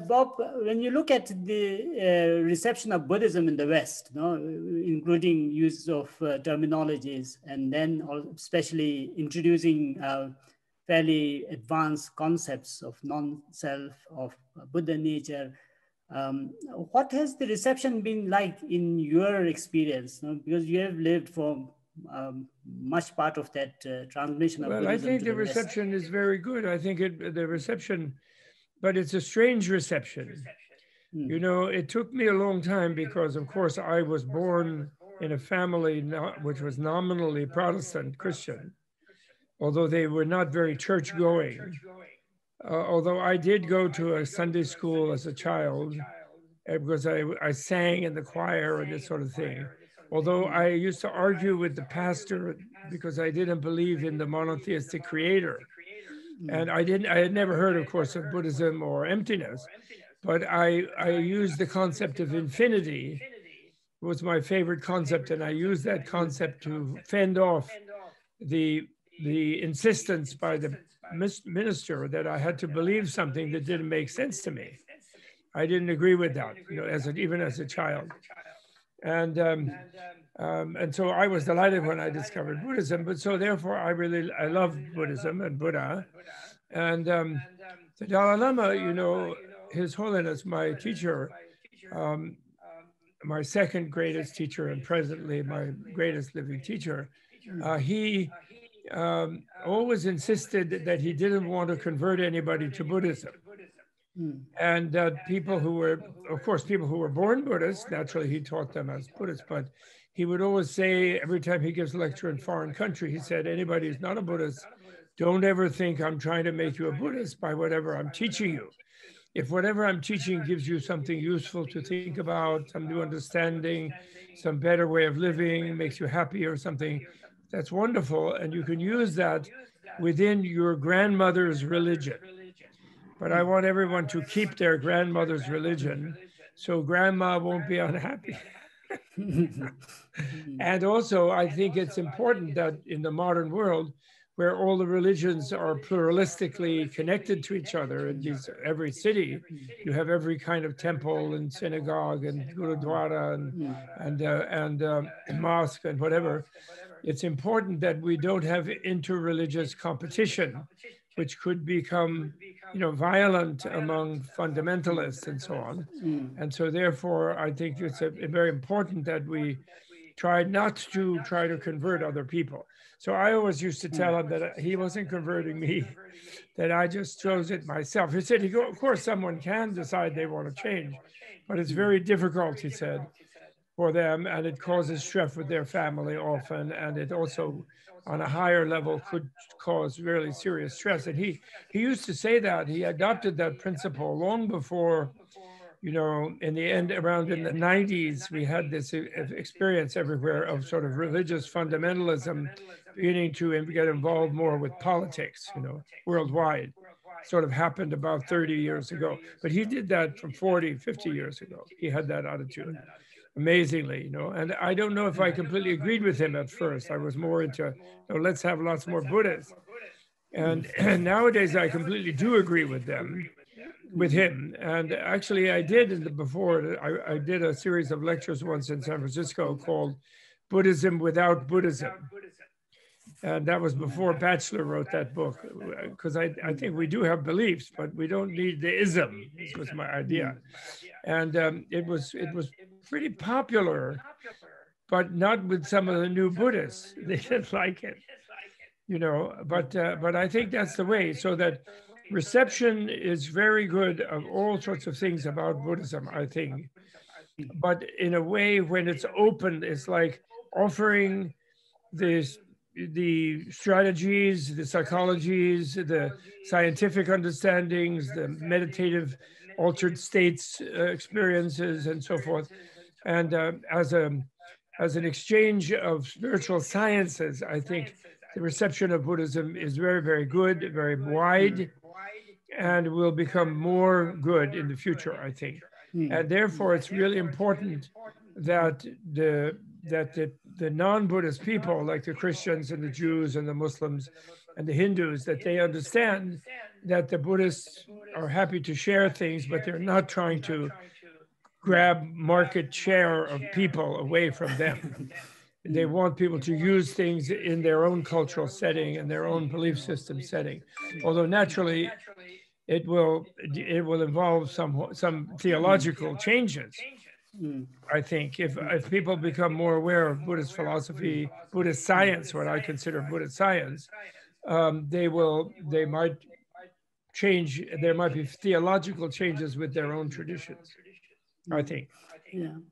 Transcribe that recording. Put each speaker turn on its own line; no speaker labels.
Bob, when you look at the reception of Buddhism in the West, including use of terminologies, and then especially introducing fairly advanced concepts of non-self, of Buddha nature, what has the reception been like in your experience? Because you have lived for much part of that transmission of Buddhism.
Well, I think the reception is very good. I think the reception, but it's a strange reception. You know, it took me a long time because, of course, I was born in a family which was nominally Protestant Christian, although they were not very church going. Although I did go to a Sunday school as a child because I sang in the choir and this sort of thing. Although I used to argue with the pastor because I didn't believe in the monotheistic creator. And I had never heard, of course, of Buddhism or emptiness, but I used the concept of infinity. It was my favorite concept, and I used that concept to fend off the insistence by the minister that I had to believe something that didn't make sense to me. I didn't agree with that, even as a child. And so I was delighted when I discovered Buddhism. But so therefore, I love Buddhism and Buddha. And the Dalai Lama, His Holiness, my teacher, my second greatest teacher and presently my greatest living teacher, he always insisted that he didn't want to convert anybody to Buddhism. And people who were born Buddhists, naturally he taught them as Buddhists, but he would always say, every time he gives a lecture in foreign country, he said, anybody who's not a Buddhist, don't ever think I'm trying to make you a Buddhist by whatever I'm teaching you. If whatever I'm teaching gives you something useful to think about, some new understanding, some better way of living, makes you happy or something, that's wonderful. And you can use that within your grandmother's religion. But I want everyone to keep their grandmother's religion so grandma won't be unhappy. And also, I think it's important that in the modern world, where all the religions are pluralistically connected to each other, in every city, you have every kind of temple and synagogue and gurudwara and mosque and whatever. It's important that we don't have interreligious competition, which could become, violent among fundamentalists and so on. And so therefore, I think it's very important that we try not to convert other people. So I always used to tell him that he wasn't converting me, that I just chose it myself. He said, of course, someone can decide they want to change, but it's very difficult, he said, for them, and it causes stress with their family often, and it also, on a higher level, could cause really serious stress. And he used to say that, he adopted that principle long before, in the end, around in the 90s, we had this experience everywhere of sort of religious fundamentalism beginning to get involved more with politics, worldwide. Sort of happened about 30 years ago. But he did that from 40, 50 years ago. He had that attitude, amazingly, And I don't know if I completely agreed with him at first. I was more into, let's have lots more Buddhists. And nowadays, I completely do agree with him. And actually, I did I did a series of lectures once in San Francisco called Buddhism Without Buddhism. And that was before Batchelor wrote that book, because I think we do have beliefs, but we don't need the ism. This was my idea. And it was pretty popular, but not with some of the new Buddhists. They didn't like it, but I think that's the way, so that reception is very good of all sorts of things about Buddhism, I think. But in a way, when it's open, it's like offering the strategies, the psychologies, the scientific understandings, the meditative altered states experiences, and so forth. And as an exchange of spiritual sciences, I think the reception of Buddhism is very, very good, very wide, and will become more good in the future, I think. And therefore, it's really important that the non-Buddhist people, like the Christians and the Jews and the Muslims, and the Hindus, that they understand that the Buddhists are happy to share things, but they're not trying to grab market share of people away from them. They want people to use things in their own cultural setting and their own belief system setting. Although naturally, it will involve some theological changes. I think if people become more aware of Buddhist philosophy, Buddhist science, what I consider Buddhist science, they might change. There might be theological changes with their own traditions, I think.
Yeah.